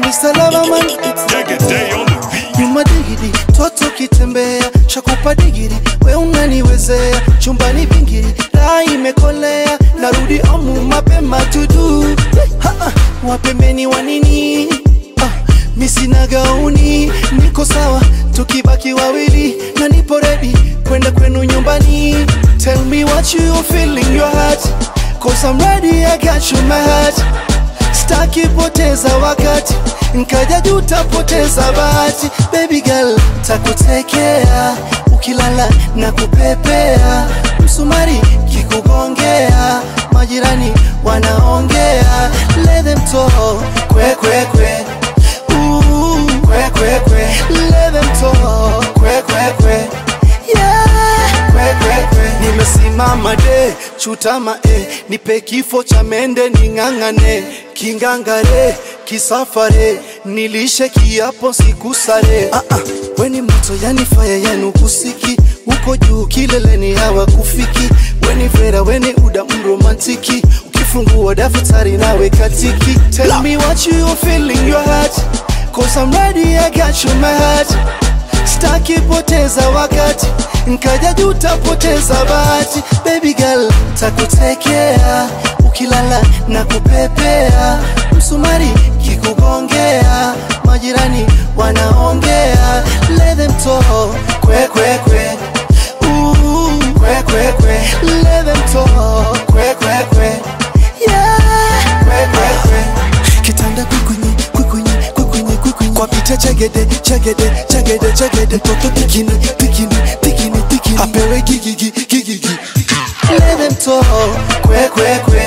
Mr. Loverman. Day on the beat. Nyuma digidi, toto kitembea, shakupa digidi, we unaniwezea, chumbani bingiri, raha imekolea, narudi omu mapema tudu. Wapembeni wanini? Misi na gauni, niko sawa, tukibaki wawili, na nipo ready, kwenda kwenu nyumbani. Tell me what you feel in your heart, cause I'm ready, I got you my heart. Staki poteza wakati, nkaja juta poteza bahati. Baby girl, takutekea, ukilala na kupepea, msumari kikugongea, majirani wanaongea. Let them talk, kwe kwe kwe, kwe kwe kwe. Let them talk, kwe kwe kwe, yeah, kwe kwe kwe. Nimesimama de, chutama nipe kifo cha mende ningangane, kingangare, kisafare, nilishe kiapo sikusare. Weni moto yani fire yani kusiki, uko juu kileleni hawa kufiki. Weni vera weni uda mromantiki, ukifungua daftari nawe katiki. Tell me what you feel in your heart, cause I'm ready, I got you my heart. Staki poteza wakati, nkaja juta poteza bahati. Baby girl, takutekea, ukilala na kupepea, msumari kikugongea, majirani wanaongea. Let them talk, kwe kwe kwe, kwe kwe kwe. Let them talk, kwe kwe kwe, yeah, kwe kwe kwe. Kitanda kukunyi, kukunyi, kukunyi, kukunyi, kwa pita chagede, chagede, chagede, chagede. Toto pikini, pikini, pikini, pikini, apewe gigi, gigi, gigi. Let them talk, kwe kwe kwe.